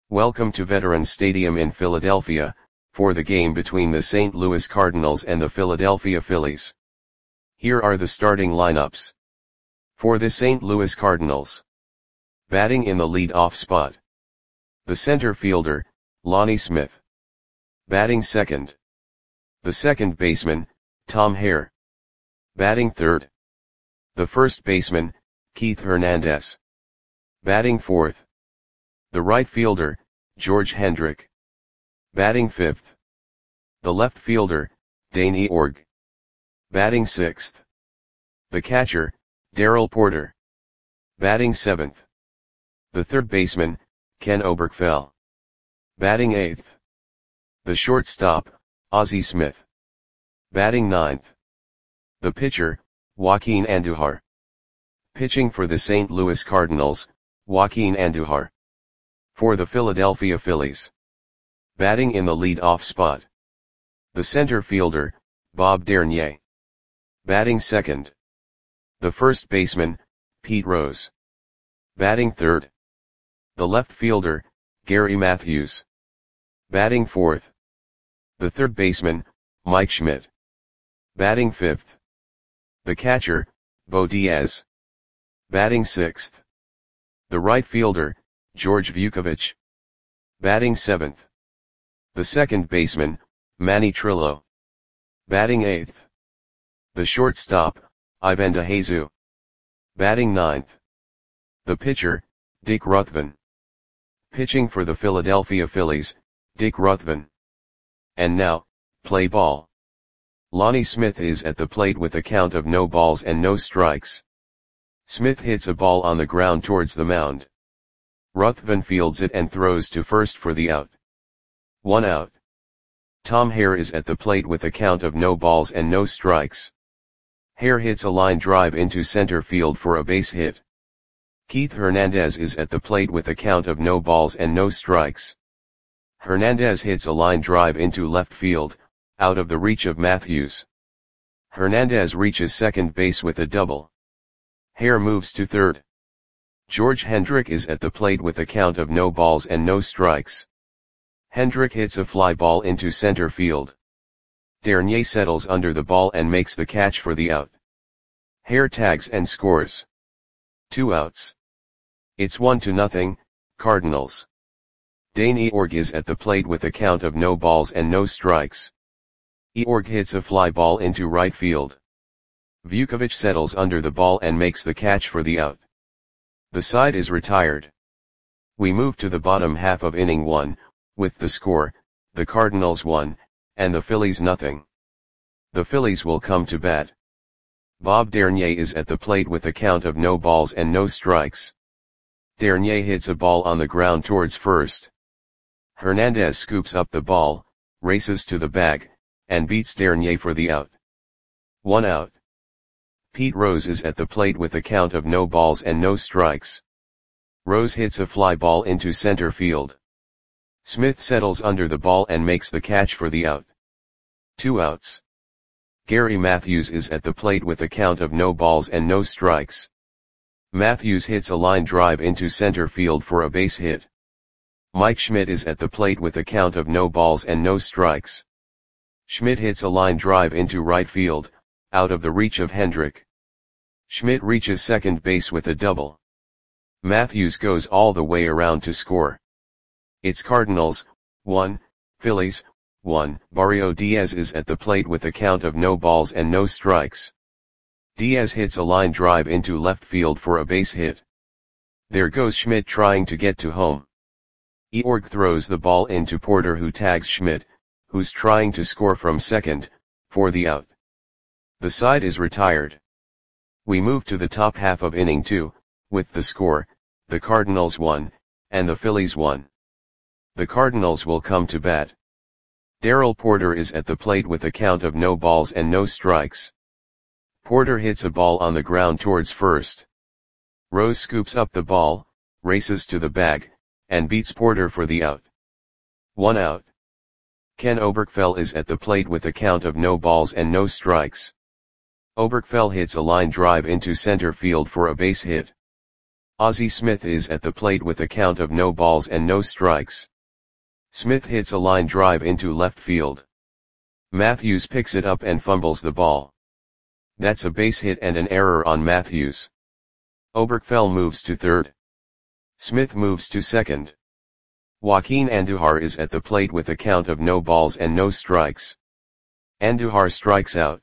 Welcome to Veterans Stadium in Philadelphia, for the game between the St. Louis Cardinals and the Philadelphia Phillies. Here are the starting lineups. For the St. Louis Cardinals. Batting in the lead-off spot. The center fielder, Lonnie Smith. Batting second. The second baseman, Tom Hare. Batting third. The first baseman, Keith Hernandez. Batting fourth. The right fielder, George Hendrick. Batting fifth. The left fielder, Dane Eorg. Batting sixth. The catcher, Darrell Porter. Batting seventh. The third baseman, Ken Oberkfell. Batting eighth. The shortstop, Ozzie Smith. Batting ninth. The pitcher, Joaquin Andujar. Pitching for the St. Louis Cardinals, Joaquin Andujar. For the Philadelphia Phillies. Batting in the lead-off spot. The center fielder, Bob Dernier. Batting second. The first baseman, Pete Rose. Batting third. The left fielder, Gary Matthews. Batting fourth. The third baseman, Mike Schmidt. Batting fifth. The catcher, Bo Diaz. Batting sixth. The right fielder, George Vukovich. Batting seventh. The second baseman, Manny Trillo. Batting eighth. The shortstop, Ivan DeJesu. Batting ninth. The pitcher, Dick Ruthven. Pitching for the Philadelphia Phillies, Dick Ruthven. And now, play ball. Lonnie Smith is at the plate with a count of no balls and no strikes. Smith hits a ball on the ground towards the mound. Ruthven fields it and throws to first for the out. 1 out. Tom Hare is at the plate with a count of no balls and no strikes. Hare hits a line drive into center field for a base hit. Keith Hernandez is at the plate with a count of no balls and no strikes. Hernandez hits a line drive into left field, out of the reach of Matthews. Hernandez reaches second base with a double. Hare moves to third. George Hendrick is at the plate with a count of no balls and no strikes. Hendrick hits a fly ball into center field. Dernier settles under the ball and makes the catch for the out. Hare tags and scores. 2 outs. It's 1-0, Cardinals. Dane Eorg is at the plate with a count of no balls and no strikes. Eorg hits a fly ball into right field. Vukovich settles under the ball and makes the catch for the out. The side is retired. We move to the bottom half of inning 1, with the score, the Cardinals 1, and the Phillies 0. The Phillies will come to bat. Bob Dernier is at the plate with a count of no balls and no strikes. Dernier hits a ball on the ground towards first. Hernandez scoops up the ball, races to the bag, and beats Dernier for the out. 1 out. Pete Rose is at the plate with a count of no balls and no strikes. Rose hits a fly ball into center field. Smith settles under the ball and makes the catch for the out. 2 outs. Gary Matthews is at the plate with a count of no balls and no strikes. Matthews hits a line drive into center field for a base hit. Mike Schmidt is at the plate with a count of no balls and no strikes. Schmidt hits a line drive into right field, out of the reach of Hendrick. Schmidt reaches second base with a double. Matthews goes all the way around to score. It's Cardinals 1, Phillies 1. Barrio Diaz is at the plate with a count of no balls and no strikes. Diaz hits a line drive into left field for a base hit. There goes Schmidt trying to get to home. Eorg throws the ball into Porter, who tags Schmidt, who's trying to score from second, for the out. The side is retired. We move to the top half of inning 2, with the score, the Cardinals 1, and the Phillies 1. The Cardinals will come to bat. Darrell Porter is at the plate with a count of no balls and no strikes. Porter hits a ball on the ground towards first. Rose scoops up the ball, races to the bag, and beats Porter for the out. 1 out. Ken Oberkfell is at the plate with a count of no balls and no strikes. Oberkfell hits a line drive into center field for a base hit. Ozzie Smith is at the plate with a count of no balls and no strikes. Smith hits a line drive into left field. Matthews picks it up and fumbles the ball. That's a base hit and an error on Matthews. Oberkfell moves to third. Smith moves to second. Joaquin Andujar is at the plate with a count of no balls and no strikes. Andujar strikes out.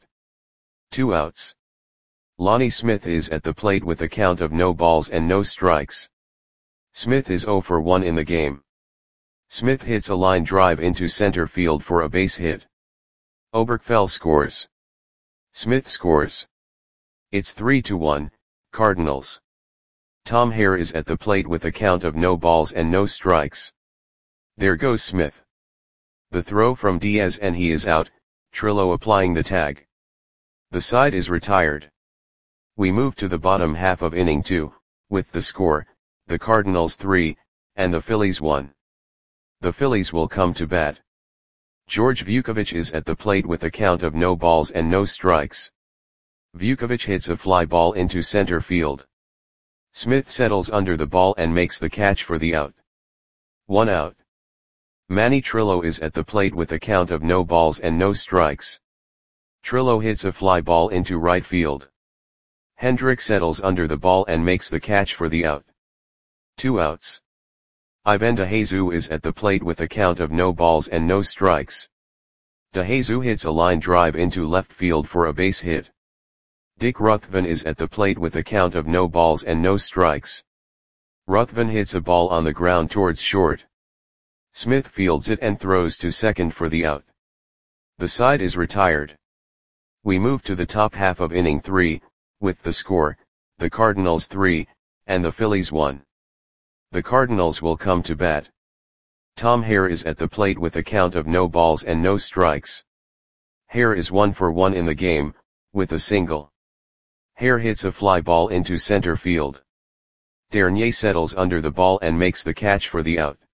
2 outs. Lonnie Smith is at the plate with a count of no balls and no strikes. Smith is 0 for 1 in the game. Smith hits a line drive into center field for a base hit. Oberkfell scores. Smith scores. It's 3-1, Cardinals. Tom Hare is at the plate with a count of no balls and no strikes. There goes Smith. The throw from Diaz and he is out, Trillo applying the tag. The side is retired. We move to the bottom half of inning 2, with the score, the Cardinals 3, and the Phillies 1. The Phillies will come to bat. George Vukovich is at the plate with a count of no balls and no strikes. Vukovich hits a fly ball into center field. Smith settles under the ball and makes the catch for the out. 1 out. Manny Trillo is at the plate with a count of no balls and no strikes. Trillo hits a fly ball into right field. Hendrick settles under the ball and makes the catch for the out. 2 outs. Ivan DeJesus is at the plate with a count of no balls and no strikes. DeJesus hits a line drive into left field for a base hit. Dick Ruthven is at the plate with a count of no balls and no strikes. Ruthven hits a ball on the ground towards short. Smith fields it and throws to second for the out. The side is retired. We move to the top half of inning 3, with the score, the Cardinals 3, and the Phillies 1. The Cardinals will come to bat. Tom Hare is at the plate with a count of no balls and no strikes. Hare is 1 for 1 in the game, with a single. Hare hits a fly ball into center field. Dernier settles under the ball and makes the catch for the out.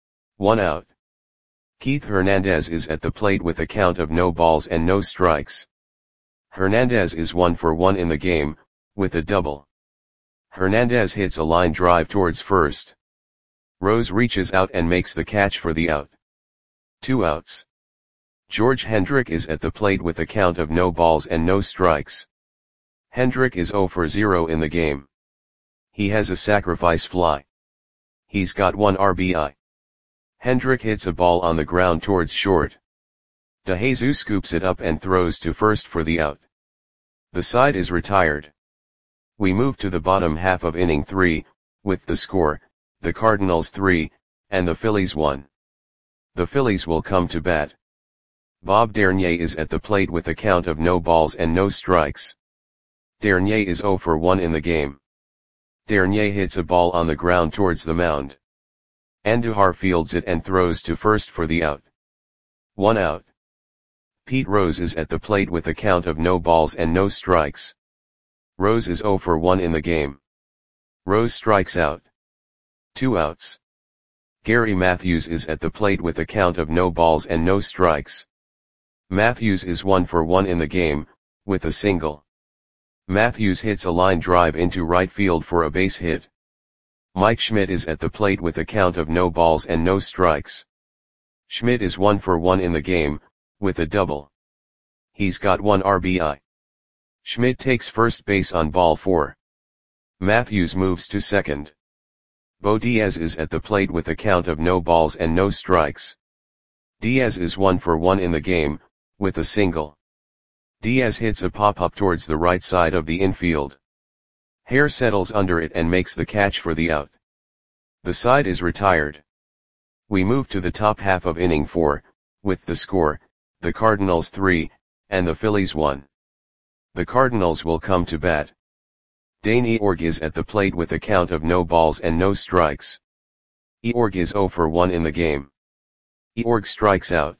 1 out. Keith Hernandez is at the plate with a count of no balls and no strikes. Hernandez is 1 for 1 in the game, with a double. Hernandez hits a line drive towards first. Rose reaches out and makes the catch for the out. 2 outs. George Hendrick is at the plate with a count of no balls and no strikes. Hendrick is 0 for 0 in the game. He has a sacrifice fly. He's got 1 RBI. Hendrick hits a ball on the ground towards short. DeJesus scoops it up and throws to first for the out. The side is retired. We move to the bottom half of inning 3, with the score, the Cardinals 3, and the Phillies 1. The Phillies will come to bat. Bob Dernier is at the plate with a count of no balls and no strikes. Dernier is 0 for 1 in the game. Dernier hits a ball on the ground towards the mound. Andujar fields it and throws to first for the out. 1 out. Pete Rose is at the plate with a count of no balls and no strikes. Rose is 0 for 1 in the game. Rose strikes out. 2 outs. Gary Matthews is at the plate with a count of no balls and no strikes. Matthews is 1 for 1 in the game, with a single. Matthews hits a line drive into right field for a base hit. Mike Schmidt is at the plate with a count of no balls and no strikes. Schmidt is 1 for 1 in the game, with a double. He's got 1 RBI. Schmidt takes first base on ball 4. Matthews moves to second. Bo Diaz is at the plate with a count of no balls and no strikes. Diaz is 1 for 1 in the game, with a single. Diaz hits a pop-up towards the right side of the infield. Hare settles under it and makes the catch for the out. The side is retired. We move to the top half of inning 4, with the score, the Cardinals 3, and the Phillies 1. The Cardinals will come to bat. Dane Eorg is at the plate with a count of no balls and no strikes. Eorg is 0 for 1 in the game. Eorg strikes out.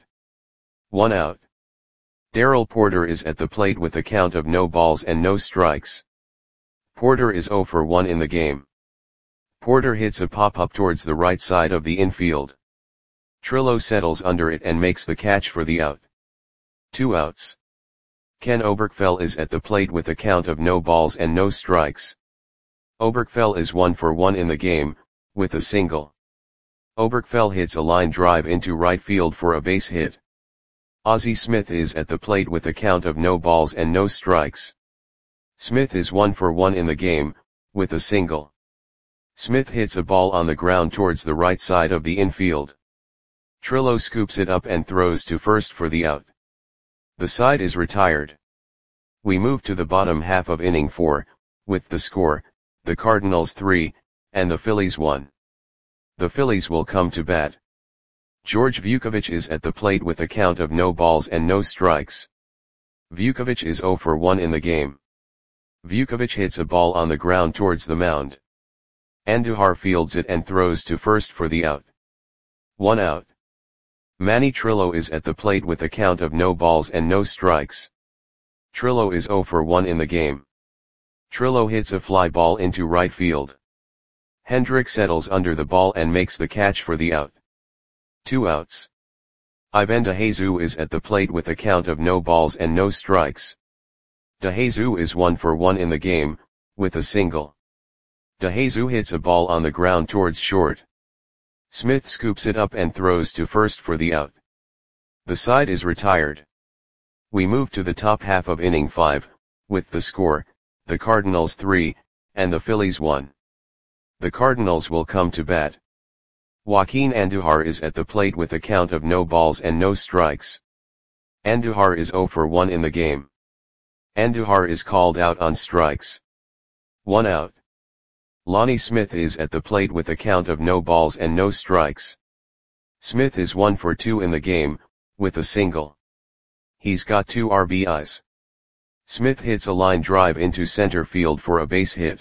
1 out. Darrell Porter is at the plate with a count of no balls and no strikes. Porter is 0 for 1 in the game. Porter hits a pop-up towards the right side of the infield. Trillo settles under it and makes the catch for the out. 2 outs. Ken Oberkfell is at the plate with a count of no balls and no strikes. Oberkfell is 1 for 1 in the game, with a single. Oberkfell hits a line drive into right field for a base hit. Ozzie Smith is at the plate with a count of no balls and no strikes. Smith is 1 for 1 in the game, with a single. Smith hits a ball on the ground towards the right side of the infield. Trillo scoops it up and throws to first for the out. The side is retired. We move to the bottom half of inning 4, with the score, the Cardinals 3, and the Phillies 1. The Phillies will come to bat. George Vukovich is at the plate with a count of no balls and no strikes. Vukovich is 0 for 1 in the game. Vukovich hits a ball on the ground towards the mound. Andujar fields it and throws to first for the out. 1 out. Manny Trillo is at the plate with a count of no balls and no strikes. Trillo is 0 for 1 in the game. Trillo hits a fly ball into right field. Hendrick settles under the ball and makes the catch for the out. 2 outs. Ivan DeJesus is at the plate with a count of no balls and no strikes. DeJesus is 1 for 1 in the game, with a single. DeJesus hits a ball on the ground towards short. Smith scoops it up and throws to first for the out. The side is retired. We move to the top half of inning 5, with the score, the Cardinals 3, and the Phillies 1. The Cardinals will come to bat. Joaquin Andujar is at the plate with a count of no balls and no strikes. Andujar is 0 for 1 in the game. Andujar is called out on strikes. 1 out. Lonnie Smith is at the plate with a count of no balls and no strikes. Smith is 1 for 2 in the game, with a single. He's got 2 RBIs. Smith hits a line drive into center field for a base hit.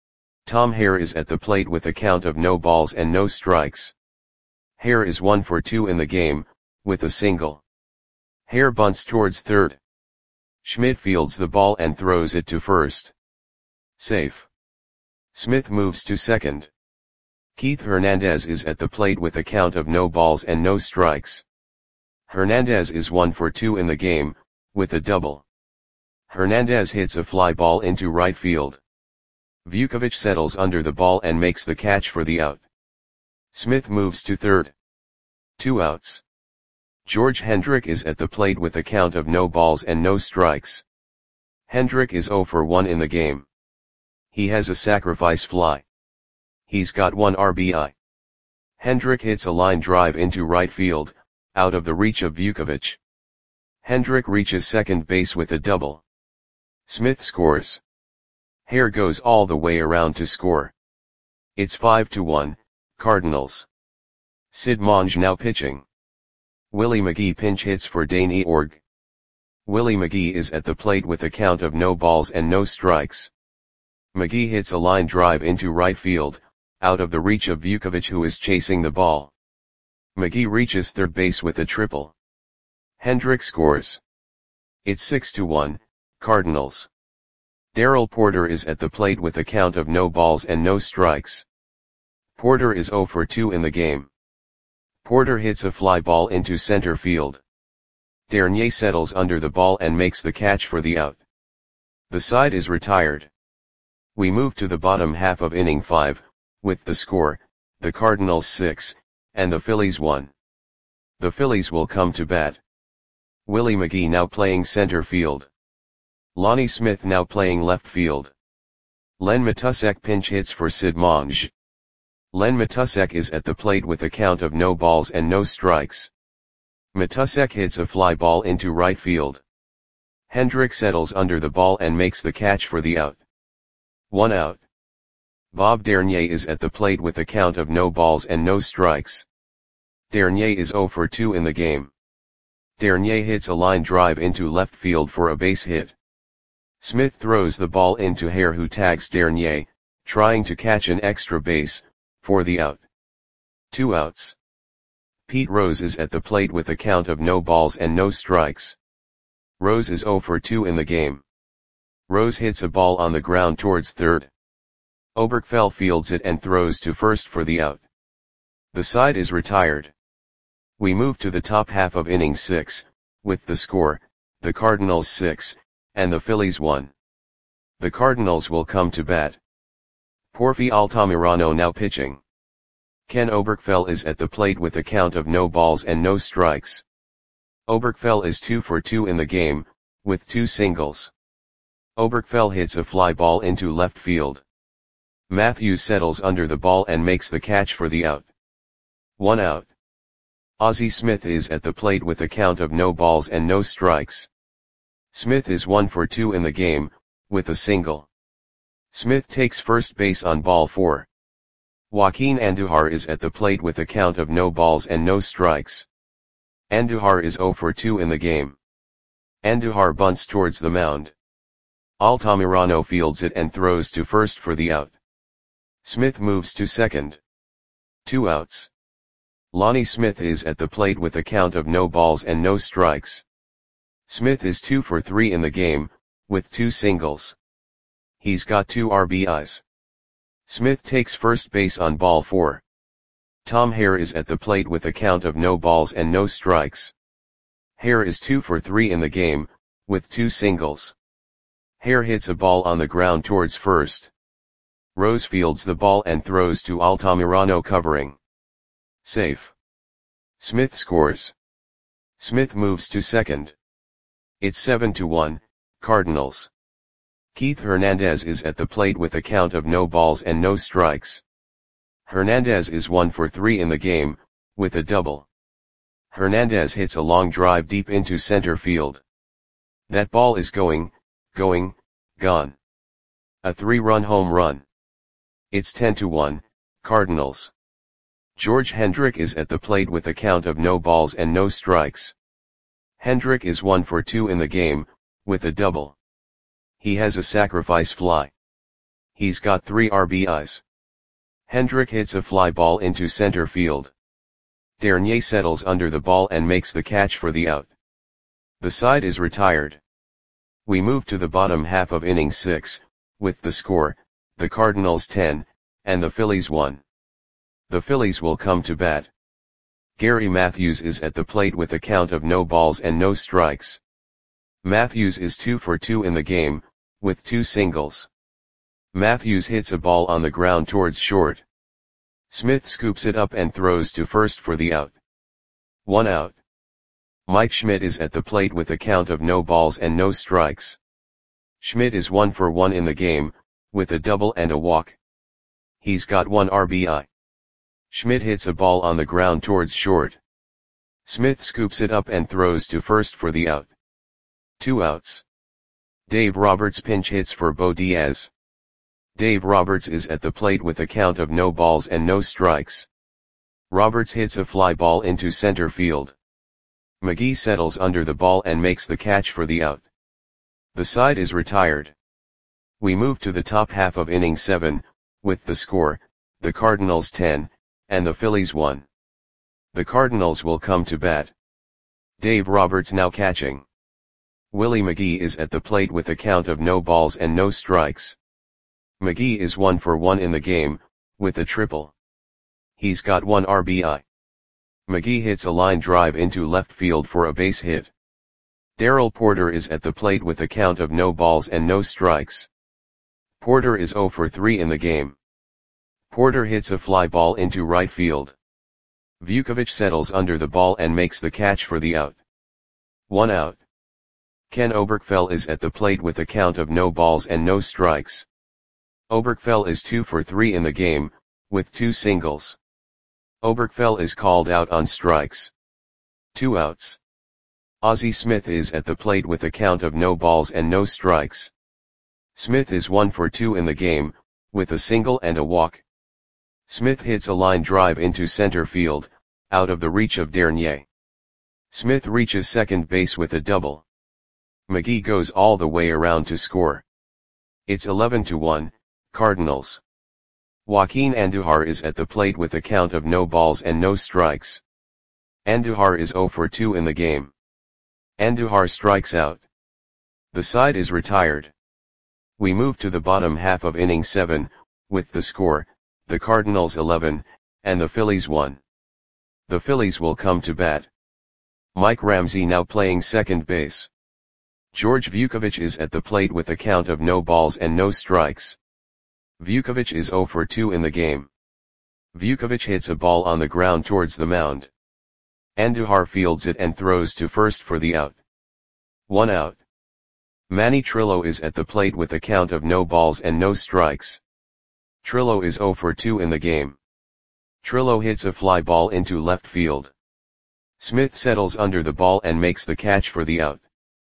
Tom Hare is at the plate with a count of no balls and no strikes. Hare is 1 for 2 in the game, with a single. Hare bunts towards third. Schmidt fields the ball and throws it to first. Safe. Smith moves to second. Keith Hernandez is at the plate with a count of no balls and no strikes. Hernandez is 1 for 2 in the game, with a double. Hernandez hits a fly ball into right field. Vukovich settles under the ball and makes the catch for the out. Smith moves to third. 2 outs. George Hendrick is at the plate with a count of no balls and no strikes. Hendrick is 0 for 1 in the game. He has a sacrifice fly. He's got 1 RBI. Hendrick hits a line drive into right field, out of the reach of Vukovich. Hendrick reaches second base with a double. Smith scores. Hare goes all the way around to score. It's 5-1, Cardinals. Sid Monge now pitching. Willie McGee pinch hits for Danny Org. Willie McGee is at the plate with a count of no balls and no strikes. McGee hits a line drive into right field, out of the reach of Vukovich who is chasing the ball. McGee reaches third base with a triple. Hendrick scores. It's 6-1, Cardinals. Darrell Porter is at the plate with a count of no balls and no strikes. Porter is 0 for 2 in the game. Porter hits a fly ball into center field. Dernier settles under the ball and makes the catch for the out. The side is retired. We move to the bottom half of inning 5, with the score, the Cardinals 6, and the Phillies 1. The Phillies will come to bat. Willie McGee now playing center field. Lonnie Smith now playing left field. Len Matusek pinch hits for Sid Monge. Len Matusek is at the plate with a count of no balls and no strikes. Matusek hits a fly ball into right field. Hendrick settles under the ball and makes the catch for the out. 1 out. Bob Dernier is at the plate with a count of no balls and no strikes. Dernier is 0 for 2 in the game. Dernier hits a line drive into left field for a base hit. Smith throws the ball into Hare who tags Dernier, trying to catch an extra base, for the out. 2 outs. Pete Rose is at the plate with a count of no balls and no strikes. Rose is 0 for 2 in the game. Rose hits a ball on the ground towards third. Oberkfell fields it and throws to first for the out. The side is retired. We move to the top half of inning 6, with the score, the Cardinals 6, and the Phillies 1. The Cardinals will come to bat. Porfi Altamirano now pitching. Ken Oberkfell is at the plate with a count of no balls and no strikes. Oberkfell is 2 for 2 in the game, with 2 singles. Oberkfell hits a fly ball into left field. Matthews settles under the ball and makes the catch for the out. 1 out. Ozzie Smith is at the plate with a count of no balls and no strikes. Smith is 1 for 2 in the game, with a single. Smith takes first base on ball 4. Joaquin Andujar is at the plate with a count of no balls and no strikes. Andujar is 0 for 2 in the game. Andujar bunts towards the mound. Altamirano fields it and throws to first for the out. Smith moves to second. 2 outs. Lonnie Smith is at the plate with a count of no balls and no strikes. Smith is 2 for 3 in the game, with 2 singles. He's got 2 RBIs. Smith takes first base on ball 4. Tom Hare is at the plate with a count of no balls and no strikes. Hare is 2 for 3 in the game, with 2 singles. Hare hits a ball on the ground towards first. Rose fields the ball and throws to Altamirano covering. Safe. Smith scores. Smith moves to second. It's 7-1, Cardinals. Keith Hernandez is at the plate with a count of no balls and no strikes. Hernandez is 1 for 3 in the game, with a double. Hernandez hits a long drive deep into center field. That ball is gone. A 3-run home run. It's 10-1, Cardinals. George Hendrick is at the plate with a count of no balls and no strikes. Hendrick is 1 for 2 in the game, with a double. He has a sacrifice fly. He's got 3 RBIs. Hendrick hits a fly ball into center field. Dernier settles under the ball and makes the catch for the out. The side is retired. We move to the bottom half of inning 6, with the score, the Cardinals 10, and the Phillies 1. The Phillies will come to bat. Gary Matthews is at the plate with a count of no balls and no strikes. Matthews is 2 for 2 in the game, with 2 singles. Matthews hits a ball on the ground towards short. Smith scoops it up and throws to first for the out. 1 out. Mike Schmidt is at the plate with a count of no balls and no strikes. Schmidt is 1 for 1 in the game, with a double and a walk. He's got 1 RBI. Schmidt hits a ball on the ground towards short. Smith scoops it up and throws to first for the out. 2 outs. Dave Roberts pinch hits for Bo Diaz. Dave Roberts is at the plate with a count of no balls and no strikes. Roberts hits a fly ball into center field. McGee settles under the ball and makes the catch for the out. The side is retired. We move to the top half of inning 7, with the score, the Cardinals 10, and the Phillies 1. The Cardinals will come to bat. Dave Roberts now catching. Willie McGee is at the plate with a count of no balls and no strikes. McGee is 1 for 1 in the game, with a triple. He's got 1 RBI. McGee hits a line drive into left field for a base hit. Darrell Porter is at the plate with a count of no balls and no strikes. Porter is 0 for 3 in the game. Porter hits a fly ball into right field. Vukovic settles under the ball and makes the catch for the out. 1 out. Ken Oberkfell is at the plate with a count of no balls and no strikes. Oberkfell is 2 for 3 in the game, with 2 singles. Oberkfell is called out on strikes. 2 outs. Ozzie Smith is at the plate with a count of no balls and no strikes. Smith is 1 for 2 in the game, with a single and a walk. Smith hits a line drive into center field, out of the reach of Dernier. Smith reaches second base with a double. McGee goes all the way around to score. It's 11-1, Cardinals. Joaquin Andujar is at the plate with a count of no balls and no strikes. Andujar is 0 for 2 in the game. Andujar strikes out. The side is retired. We move to the bottom half of inning 7, with the score, the Cardinals 11, and the Phillies 1. The Phillies will come to bat. Mike Ramsey now playing second base. George Vukovic is at the plate with a count of no balls and no strikes. Vukovic is 0 for 2 in the game. Vukovic hits a ball on the ground towards the mound. Andujar fields it and throws to first for the out. 1 out. Manny Trillo is at the plate with a count of no balls and no strikes. Trillo is 0 for 2 in the game. Trillo hits a fly ball into left field. Smith settles under the ball and makes the catch for the out.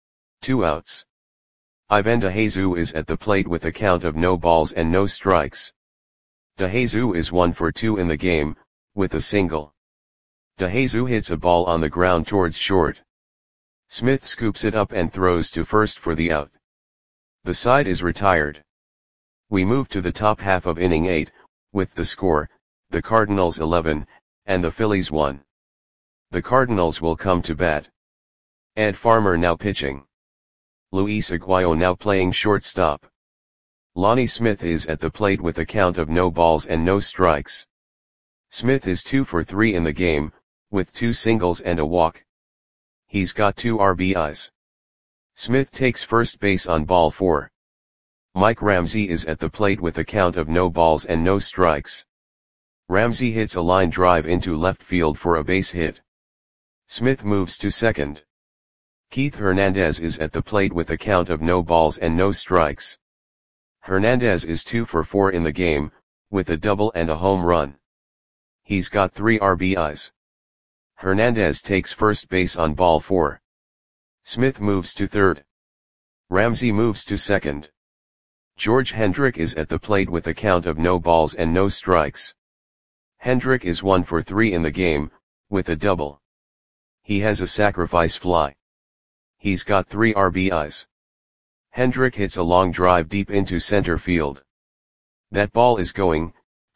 2 outs. Ivan DeJesus is at the plate with a count of no balls and no strikes. DeJesus is 1 for 2 in the game, with a single. DeJesus hits a ball on the ground towards short. Smith scoops it up and throws to first for the out. The side is retired. We move to the top half of inning 8, with the score, the Cardinals 11, and the Phillies 1. The Cardinals will come to bat. Ed Farmer now pitching. Luis Aguayo now playing shortstop. Lonnie Smith is at the plate with a count of no balls and no strikes. Smith is 2 for 3 in the game, with 2 singles and a walk. He's got 2 RBIs. Smith takes first base on ball 4. Mike Ramsey is at the plate with a count of no balls and no strikes. Ramsey hits a line drive into left field for a base hit. Smith moves to second. Keith Hernandez is at the plate with a count of no balls and no strikes. Hernandez is 2 for 4 in the game, with a double and a home run. He's got 3 RBIs. Hernandez takes first base on ball 4. Smith moves to third. Ramsey moves to second. George Hendrick is at the plate with a count of no balls and no strikes. Hendrick is 1 for 3 in the game, with a double. He has a sacrifice fly. He's got 3 RBIs. Hendrick hits a long drive deep into center field. That ball is going,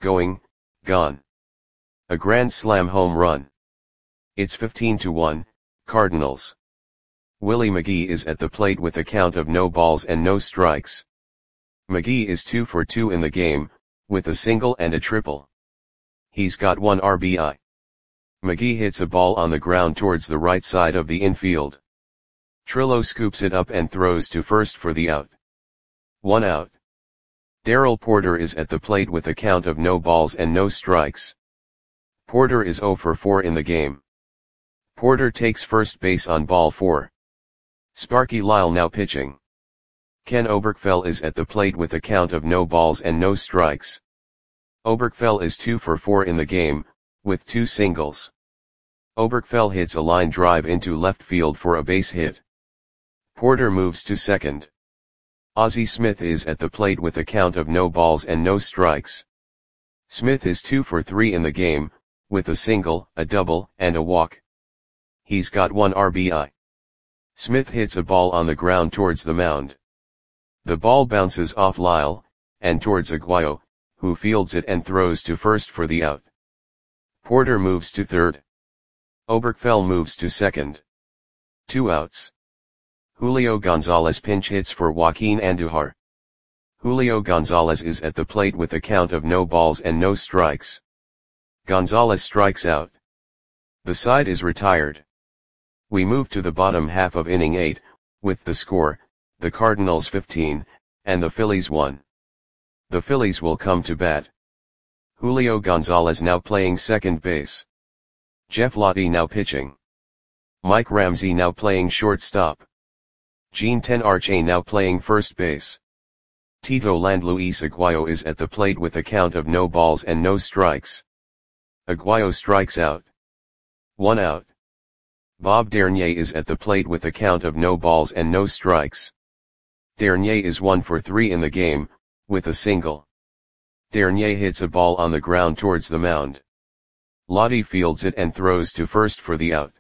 gone. A grand slam home run. It's 15-1, Cardinals. Willie McGee is at the plate with a count of no balls and no strikes. McGee is 2 for 2 in the game, with a single and a triple. He's got 1 RBI. McGee hits a ball on the ground towards the right side of the infield. Trillo scoops it up and throws to first for the out. 1 out. Darrell Porter is at the plate with a count of no balls and no strikes. Porter is 0 for 4 in the game. Porter takes first base on ball 4. Sparky Lyle now pitching. Ken Oberkfell is at the plate with a count of no balls and no strikes. Oberkfell is 2 for 4 in the game, with 2 singles. Oberkfell hits a line drive into left field for a base hit. Porter moves to second. Ozzie Smith is at the plate with a count of no balls and no strikes. Smith is 2 for 3 in the game, with a single, a double, and a walk. He's got 1 RBI. Smith hits a ball on the ground towards the mound. The ball bounces off Lyle, and towards Aguayo, who fields it and throws to first for the out. Porter moves to third. Oberkfell moves to second. 2 outs. Julio Gonzalez pinch hits for Joaquin Andujar. Julio Gonzalez is at the plate with a count of no balls and no strikes. Gonzalez strikes out. The side is retired. We move to the bottom half of inning 8, with the score, the Cardinals 15, and the Phillies 1. The Phillies will come to bat. Julio Gonzalez now playing second base. Jeff Lottie now pitching. Mike Ramsey now playing shortstop. Gene Tenarche now playing first base. Tito Land Luis Aguayo is at the plate with a count of no balls and no strikes. Aguayo strikes out. 1 out. Bob Dernier is at the plate with a count of no balls and no strikes. Dernier is 1 for 3 in the game, with a single. Dernier hits a ball on the ground towards the mound. Lottie fields it and throws to first for the out.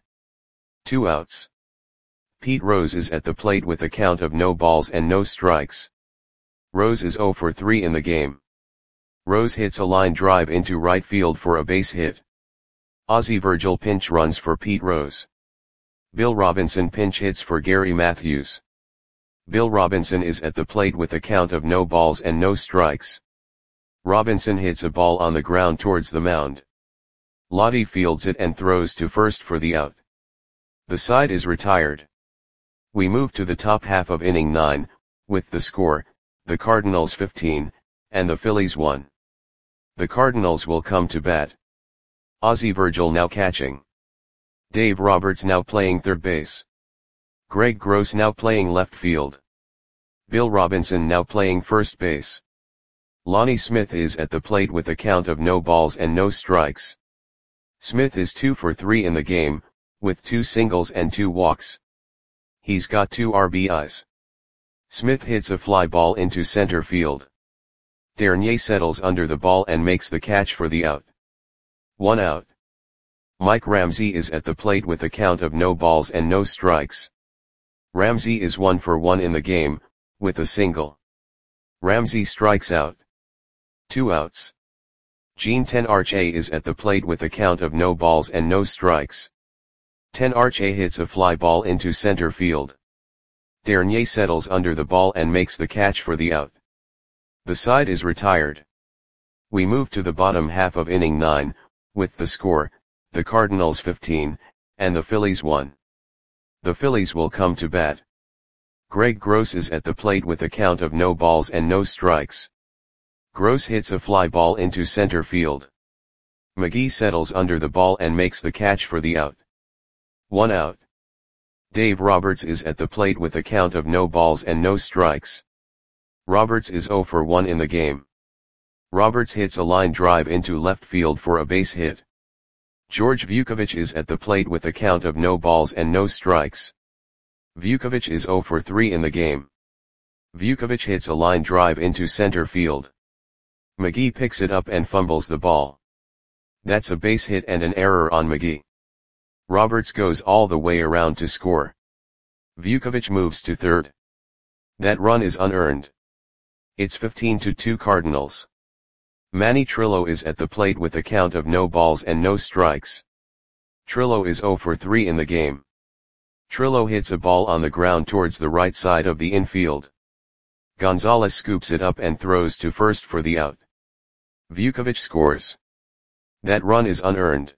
2 outs. Pete Rose is at the plate with a count of no balls and no strikes. Rose is 0 for 3 in the game. Rose hits a line drive into right field for a base hit. Ozzie Virgil pinch runs for Pete Rose. Bill Robinson pinch hits for Gary Matthews. Bill Robinson is at the plate with a count of no balls and no strikes. Robinson hits a ball on the ground towards the mound. Lottie fields it and throws to first for the out. The side is retired. We move to the top half of inning 9, with the score, the Cardinals 15, and the Phillies 1. The Cardinals will come to bat. Ozzie Virgil now catching. Dave Roberts now playing third base. Greg Gross now playing left field. Bill Robinson now playing first base. Lonnie Smith is at the plate with a count of no balls and no strikes. Smith is 2 for 3 in the game, with 2 singles and 2 walks. He's got 2 RBIs. Smith hits a fly ball into center field. Dernier settles under the ball and makes the catch for the out. 1 out. Mike Ramsey is at the plate with a count of no balls and no strikes. Ramsey is 1 for 1 in the game, with a single. Ramsey strikes out. 2 outs. Gene Tenarche is at the plate with a count of no balls and no strikes. Tenarche hits a fly ball into center field. Dernier settles under the ball and makes the catch for the out. The side is retired. We move to the bottom half of inning 9, with the score, the Cardinals 15, and the Phillies 1. The Phillies will come to bat. Greg Gross is at the plate with a count of no balls and no strikes. Gross hits a fly ball into center field. McGee settles under the ball and makes the catch for the out. 1 out. Dave Roberts is at the plate with a count of no balls and no strikes. Roberts is 0 for 1 in the game. Roberts hits a line drive into left field for a base hit. George Vukovich is at the plate with a count of no balls and no strikes. Vukovich is 0 for 3 in the game. Vukovich hits a line drive into center field. McGee picks it up and fumbles the ball. That's a base hit and an error on McGee. Roberts goes all the way around to score. Vukovich moves to third. That run is unearned. It's 15-2 Cardinals. Manny Trillo is at the plate with a count of no balls and no strikes. Trillo is 0 for 3 in the game. Trillo hits a ball on the ground towards the right side of the infield. Gonzalez scoops it up and throws to first for the out. Vukovich scores. That run is unearned.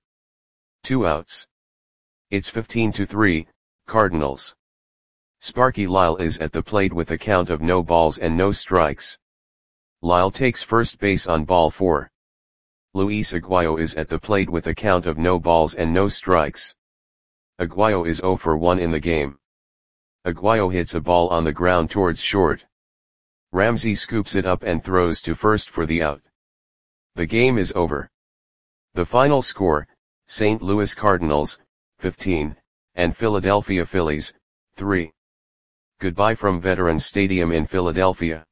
2 outs. It's 15-3, Cardinals. Sparky Lyle is at the plate with a count of no balls and no strikes. Lyle takes first base on ball 4. Luis Aguayo is at the plate with a count of no balls and no strikes. Aguayo is 0 for 1 in the game. Aguayo hits a ball on the ground towards short. Ramsey scoops it up and throws to first for the out. The game is over. The final score, St. Louis Cardinals, 15, and Philadelphia Phillies, 3. Goodbye from Veterans Stadium in Philadelphia.